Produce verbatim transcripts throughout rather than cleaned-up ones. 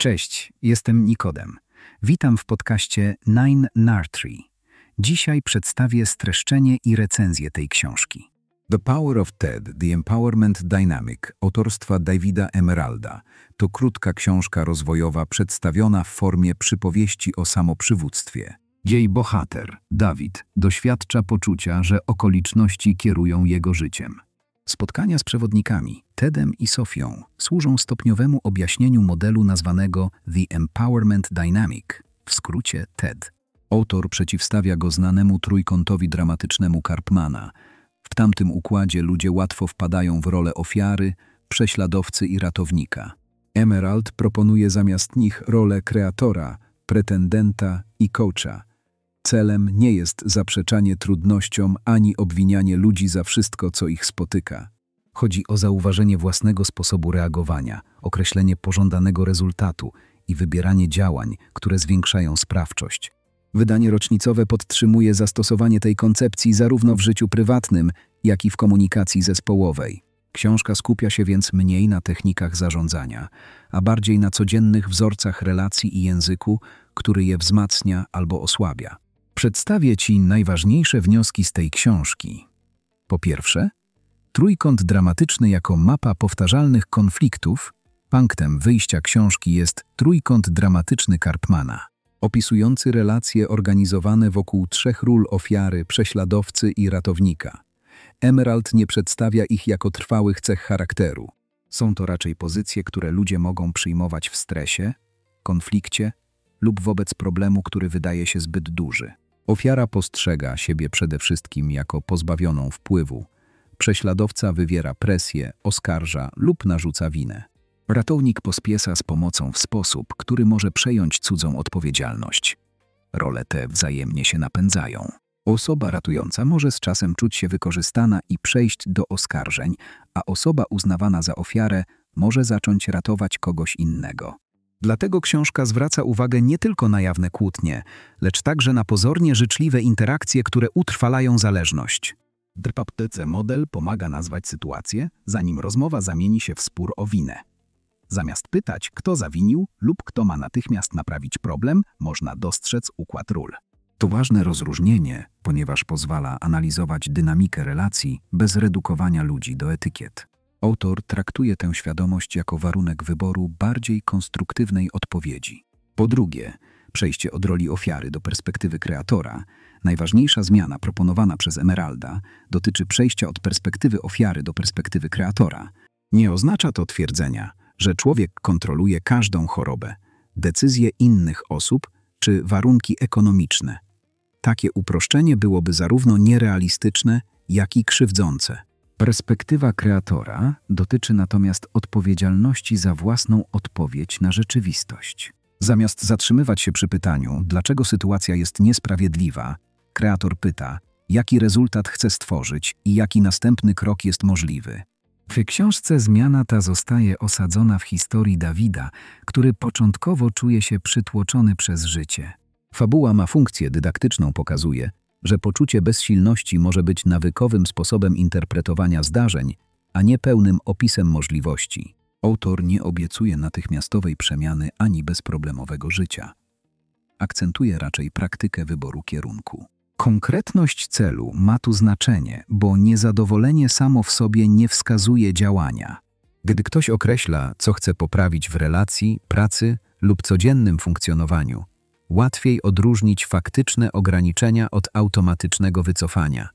Cześć, jestem Nikodem. Witam w podcaście Nine Nartree. Dzisiaj przedstawię streszczenie i recenzję tej książki. The Power of TED, The Empowerment Dynamic autorstwa Davida Emeralda to krótka książka rozwojowa przedstawiona w formie przypowieści o samoprzywództwie. Jej bohater, Dawid, doświadcza poczucia, że okoliczności kierują jego życiem. Spotkania z przewodnikami, Tedem i Sofią, służą stopniowemu objaśnieniu modelu nazwanego The Empowerment Dynamic, w skrócie TED. Autor przeciwstawia go znanemu trójkątowi dramatycznemu Karpmana. W tamtym układzie ludzie łatwo wpadają w rolę ofiary, prześladowcy i ratownika. Emerald proponuje zamiast nich rolę kreatora, pretendenta i coacha. Celem nie jest zaprzeczanie trudnościom ani obwinianie ludzi za wszystko, co ich spotyka. Chodzi o zauważenie własnego sposobu reagowania, określenie pożądanego rezultatu i wybieranie działań, które zwiększają sprawczość. Wydanie rocznicowe podtrzymuje zastosowanie tej koncepcji zarówno w życiu prywatnym, jak i w komunikacji zespołowej. Książka skupia się więc mniej na technikach zarządzania, a bardziej na codziennych wzorcach relacji i języku, który je wzmacnia albo osłabia. Przedstawię Ci najważniejsze wnioski z tej książki. Po pierwsze, trójkąt dramatyczny jako mapa powtarzalnych konfliktów. Punktem wyjścia książki jest trójkąt dramatyczny Karpmana, opisujący relacje organizowane wokół trzech ról ofiary, prześladowcy i ratownika. Emerald nie przedstawia ich jako trwałych cech charakteru. Są to raczej pozycje, które ludzie mogą przyjmować w stresie, konflikcie lub wobec problemu, który wydaje się zbyt duży. Ofiara postrzega siebie przede wszystkim jako pozbawioną wpływu. Prześladowca wywiera presję, oskarża lub narzuca winę. Ratownik pospiesza z pomocą w sposób, który może przejąć cudzą odpowiedzialność. Role te wzajemnie się napędzają. Osoba ratująca może z czasem czuć się wykorzystana i przejść do oskarżeń, a osoba uznawana za ofiarę może zacząć ratować kogoś innego. Dlatego książka zwraca uwagę nie tylko na jawne kłótnie, lecz także na pozornie życzliwe interakcje, które utrwalają zależność. D P T C model pomaga nazwać sytuację, zanim rozmowa zamieni się w spór o winę. Zamiast pytać, kto zawinił lub kto ma natychmiast naprawić problem, można dostrzec układ ról. To ważne rozróżnienie, ponieważ pozwala analizować dynamikę relacji bez redukowania ludzi do etykiet. Autor traktuje tę świadomość jako warunek wyboru bardziej konstruktywnej odpowiedzi. Po drugie, przejście od roli ofiary do perspektywy kreatora. Najważniejsza zmiana proponowana przez Emeralda dotyczy przejścia od perspektywy ofiary do perspektywy kreatora. Nie oznacza to twierdzenia, że człowiek kontroluje każdą chorobę, decyzje innych osób czy warunki ekonomiczne. Takie uproszczenie byłoby zarówno nierealistyczne, jak i krzywdzące. Perspektywa kreatora dotyczy natomiast odpowiedzialności za własną odpowiedź na rzeczywistość. Zamiast zatrzymywać się przy pytaniu, dlaczego sytuacja jest niesprawiedliwa, kreator pyta, jaki rezultat chce stworzyć i jaki następny krok jest możliwy. W książce zmiana ta zostaje osadzona w historii Dawida, który początkowo czuje się przytłoczony przez życie. Fabuła ma funkcję dydaktyczną, pokazuje, że poczucie bezsilności może być nawykowym sposobem interpretowania zdarzeń, a nie pełnym opisem możliwości. Autor nie obiecuje natychmiastowej przemiany ani bezproblemowego życia. Akcentuje raczej praktykę wyboru kierunku. Konkretność celu ma tu znaczenie, bo niezadowolenie samo w sobie nie wskazuje działania. Gdy ktoś określa, co chce poprawić w relacji, pracy lub codziennym funkcjonowaniu, łatwiej odróżnić faktyczne ograniczenia od automatycznego wycofania.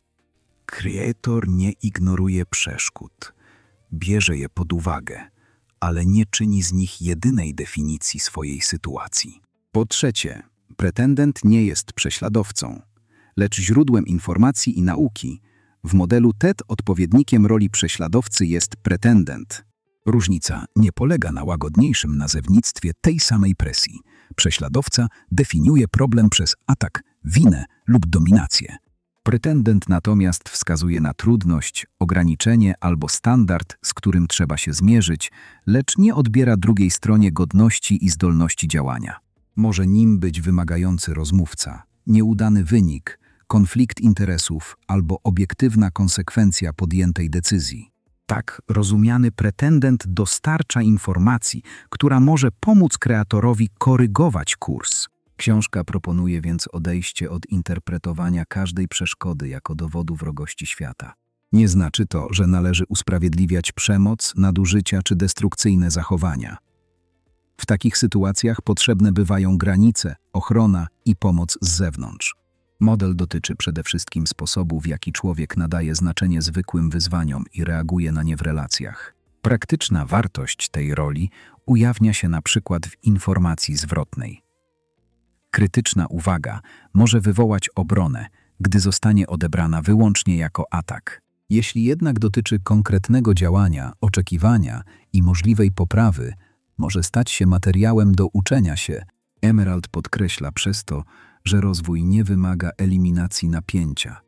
Kreator nie ignoruje przeszkód, bierze je pod uwagę, ale nie czyni z nich jedynej definicji swojej sytuacji. Po trzecie, pretendent nie jest prześladowcą, lecz źródłem informacji i nauki. W modelu TED odpowiednikiem roli prześladowcy jest pretendent. Różnica nie polega na łagodniejszym nazewnictwie tej samej presji. Prześladowca definiuje problem przez atak, winę lub dominację. Pretendent natomiast wskazuje na trudność, ograniczenie albo standard, z którym trzeba się zmierzyć, lecz nie odbiera drugiej stronie godności i zdolności działania. Może nim być wymagający rozmówca, nieudany wynik, konflikt interesów albo obiektywna konsekwencja podjętej decyzji. Tak rozumiany pretendent dostarcza informacji, która może pomóc kreatorowi korygować kurs. Książka proponuje więc odejście od interpretowania każdej przeszkody jako dowodu wrogości świata. Nie znaczy to, że należy usprawiedliwiać przemoc, nadużycia czy destrukcyjne zachowania. W takich sytuacjach potrzebne bywają granice, ochrona i pomoc z zewnątrz. Model dotyczy przede wszystkim sposobu, w jaki człowiek nadaje znaczenie zwykłym wyzwaniom i reaguje na nie w relacjach. Praktyczna wartość tej roli ujawnia się na przykład w informacji zwrotnej. Krytyczna uwaga może wywołać obronę, gdy zostanie odebrana wyłącznie jako atak. Jeśli jednak dotyczy konkretnego działania, oczekiwania i możliwej poprawy, może stać się materiałem do uczenia się. Emerald podkreśla przez to, że rozwój nie wymaga eliminacji napięcia.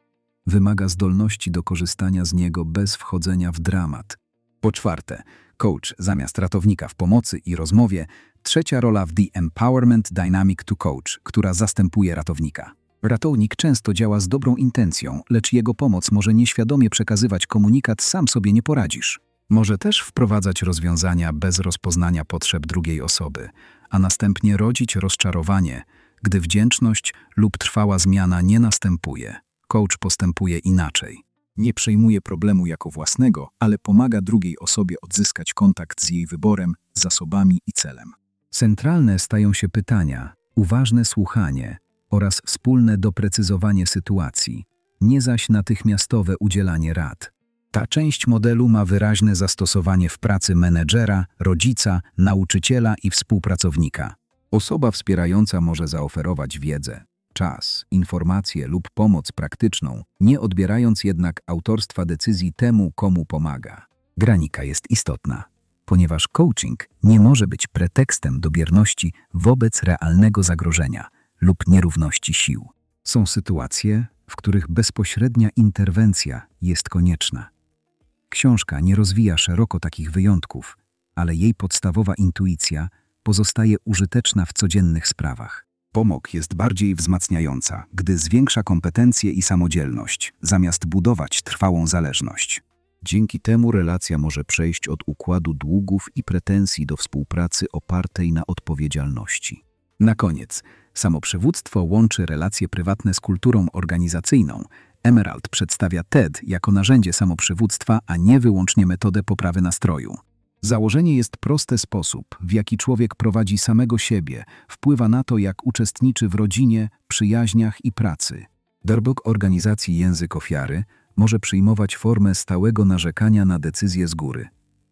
Wymaga zdolności do korzystania z niego bez wchodzenia w dramat. Po czwarte, coach zamiast ratownika w pomocy i rozmowie, trzecia rola w The Empowerment Dynamic to Coach, która zastępuje ratownika. Ratownik często działa z dobrą intencją, lecz jego pomoc może nieświadomie przekazywać komunikat „sam sobie nie poradzisz”. Może też wprowadzać rozwiązania bez rozpoznania potrzeb drugiej osoby, a następnie rodzić rozczarowanie, gdy wdzięczność lub trwała zmiana nie następuje. Coach postępuje inaczej. Nie przejmuje problemu jako własnego, ale pomaga drugiej osobie odzyskać kontakt z jej wyborem, zasobami i celem. Centralne stają się pytania, uważne słuchanie oraz wspólne doprecyzowanie sytuacji, nie zaś natychmiastowe udzielanie rad. Ta część modelu ma wyraźne zastosowanie w pracy menedżera, rodzica, nauczyciela i współpracownika. Osoba wspierająca może zaoferować wiedzę, czas, informacje lub pomoc praktyczną, nie odbierając jednak autorstwa decyzji temu, komu pomaga. Granika jest istotna, ponieważ coaching nie może być pretekstem do bierności wobec realnego zagrożenia lub nierówności sił. Są sytuacje, w których bezpośrednia interwencja jest konieczna. Książka nie rozwija szeroko takich wyjątków, ale jej podstawowa intuicja pozostaje użyteczna w codziennych sprawach. Pomoc jest bardziej wzmacniająca, gdy zwiększa kompetencje i samodzielność, zamiast budować trwałą zależność. Dzięki temu relacja może przejść od układu długów i pretensji do współpracy opartej na odpowiedzialności. Na koniec, samoprzywództwo łączy relacje prywatne z kulturą organizacyjną. Emerald przedstawia T E D jako narzędzie samoprzywództwa, a nie wyłącznie metodę poprawy nastroju. Założenie jest proste: sposób, w jaki człowiek prowadzi samego siebie, wpływa na to, jak uczestniczy w rodzinie, przyjaźniach i pracy. Darbok organizacji język ofiary może przyjmować formę stałego narzekania na decyzje z góry.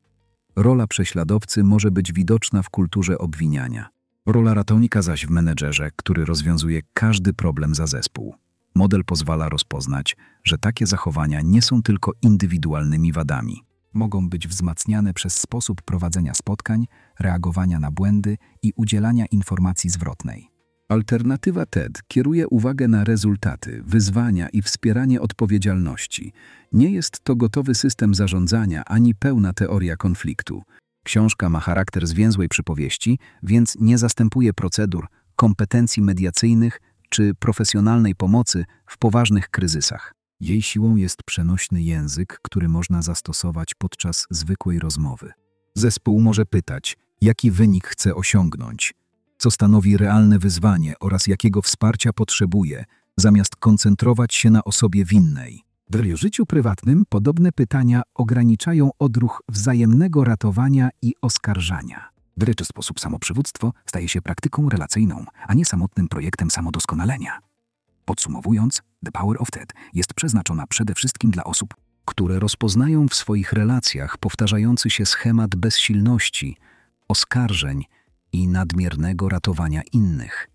Rola prześladowcy może być widoczna w kulturze obwiniania. Rola ratownika zaś w menedżerze, który rozwiązuje każdy problem za zespół. Model pozwala rozpoznać, że takie zachowania nie są tylko indywidualnymi wadami. Mogą być wzmacniane przez sposób prowadzenia spotkań, reagowania na błędy i udzielania informacji zwrotnej. Alternatywa T E D kieruje uwagę na rezultaty, wyzwania i wspieranie odpowiedzialności. Nie jest to gotowy system zarządzania ani pełna teoria konfliktu. Książka ma charakter zwięzłej przypowieści, więc nie zastępuje procedur, kompetencji mediacyjnych czy profesjonalnej pomocy w poważnych kryzysach. Jej siłą jest przenośny język, który można zastosować podczas zwykłej rozmowy. Zespół może pytać, jaki wynik chce osiągnąć, co stanowi realne wyzwanie oraz jakiego wsparcia potrzebuje, zamiast koncentrować się na osobie winnej. W życiu prywatnym podobne pytania ograniczają odruch wzajemnego ratowania i oskarżania. W ryczny sposób samoprzywództwo staje się praktyką relacyjną, a nie samotnym projektem samodoskonalenia. Podsumowując, The Power of T E D jest przeznaczona przede wszystkim dla osób, które rozpoznają w swoich relacjach powtarzający się schemat bezsilności, oskarżeń i nadmiernego ratowania innych.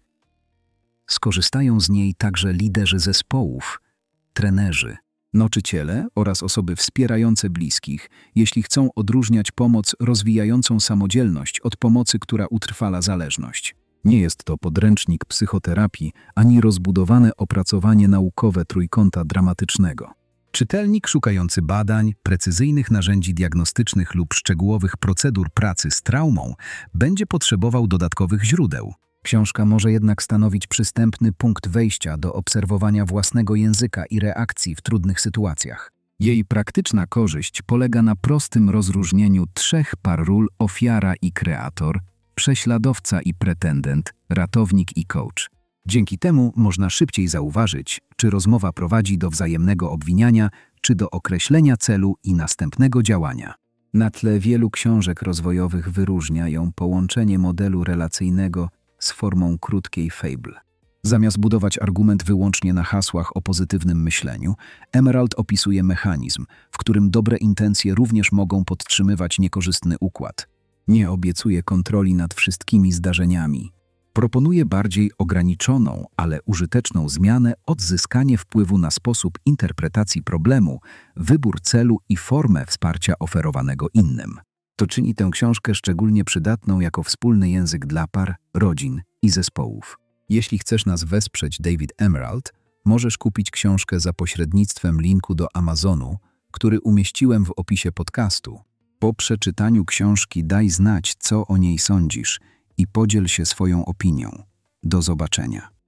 Skorzystają z niej także liderzy zespołów, trenerzy, nauczyciele oraz osoby wspierające bliskich, jeśli chcą odróżniać pomoc rozwijającą samodzielność od pomocy, która utrwala zależność. Nie jest to podręcznik psychoterapii ani rozbudowane opracowanie naukowe trójkąta dramatycznego. Czytelnik szukający badań, precyzyjnych narzędzi diagnostycznych lub szczegółowych procedur pracy z traumą będzie potrzebował dodatkowych źródeł. Książka może jednak stanowić przystępny punkt wejścia do obserwowania własnego języka i reakcji w trudnych sytuacjach. Jej praktyczna korzyść polega na prostym rozróżnieniu trzech par ról: ofiara i kreator, prześladowca i pretendent, ratownik i coach. Dzięki temu można szybciej zauważyć, czy rozmowa prowadzi do wzajemnego obwiniania, czy do określenia celu i następnego działania. Na tle wielu książek rozwojowych wyróżnia ją połączenie modelu relacyjnego z formą krótkiej fable. Zamiast budować argument wyłącznie na hasłach o pozytywnym myśleniu, Emerald opisuje mechanizm, w którym dobre intencje również mogą podtrzymywać niekorzystny układ. Nie obiecuje kontroli nad wszystkimi zdarzeniami. Proponuje bardziej ograniczoną, ale użyteczną zmianę: odzyskanie wpływu na sposób interpretacji problemu, wybór celu i formę wsparcia oferowanego innym. To czyni tę książkę szczególnie przydatną jako wspólny język dla par, rodzin i zespołów. Jeśli chcesz nas wesprzeć, David Emerald, możesz kupić książkę za pośrednictwem linku do Amazonu, który umieściłem w opisie podcastu. Po przeczytaniu książki daj znać, co o niej sądzisz, i podziel się swoją opinią. Do zobaczenia.